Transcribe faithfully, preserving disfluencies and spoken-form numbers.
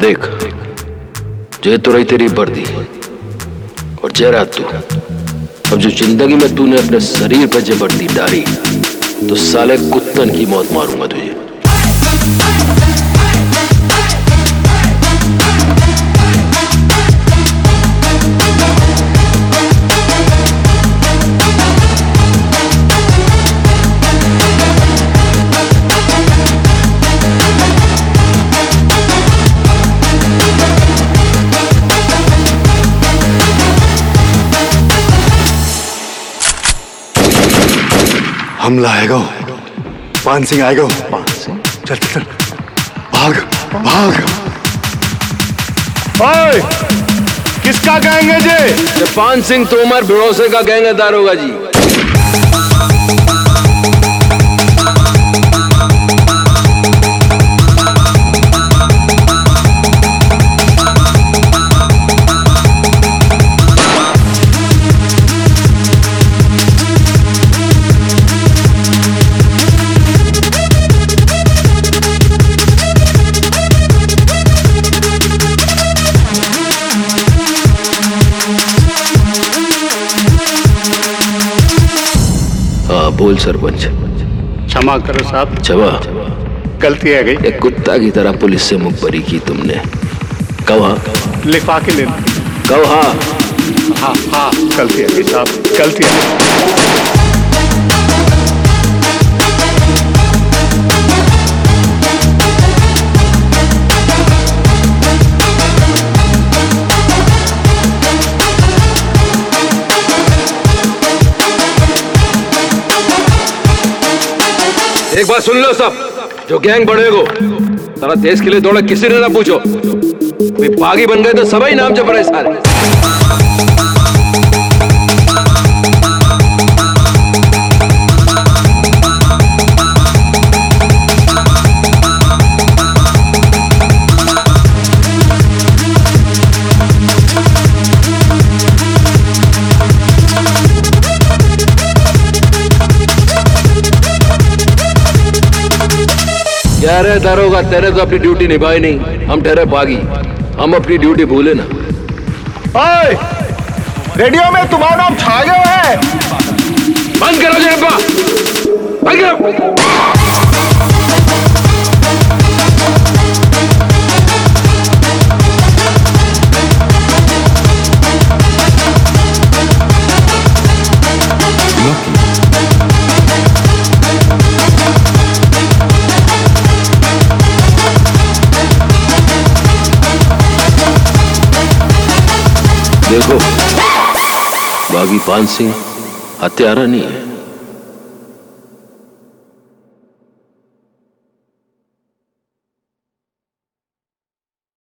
देख, जे तो रही तेरी वर्दी और जयरा तू। अब जो जिंदगी में तूने अपने शरीर पे जे वर्दी डाली, तो साले कुत्तन की मौत मारूंगा तुझे। हमला आएगा, पान सिंह आएगा। पान सिंह? चल चल चल, भाग भाग। ओए, किसका गैंग है जे? ये पान सिंह तोमर भरोसे का गैंगदार होगा जी। बोल सरपंच। क्षमा करो साहब, छवा गलती है गई। एक कुत्ता की तरह पुलिस से मुखबरी की तुमने। कब हाँ? लिखवा के ले। कब हाँ? हाँ हाँ, गलती है गई साहब, गलती है। एक बात सुन लो सब, जो गैंग बढ़ेगो सारा देश के लिए दौड़ा, किसी ने ना पूछो। कोई बागी बन गए तो सभी नाम जब रहे सारे। क्या रे दारोगा, तेरे तो अपनी ड्यूटी निभाई नहीं, हम ठहरे बागी, हम अपनी ड्यूटी भूले ना। ओए, रेडियो में तुम्हारा नाम छा गया है। बंद करो जयप्पा, बंद करो। देखो, बागी पान सिंह हत्यारा नहीं है।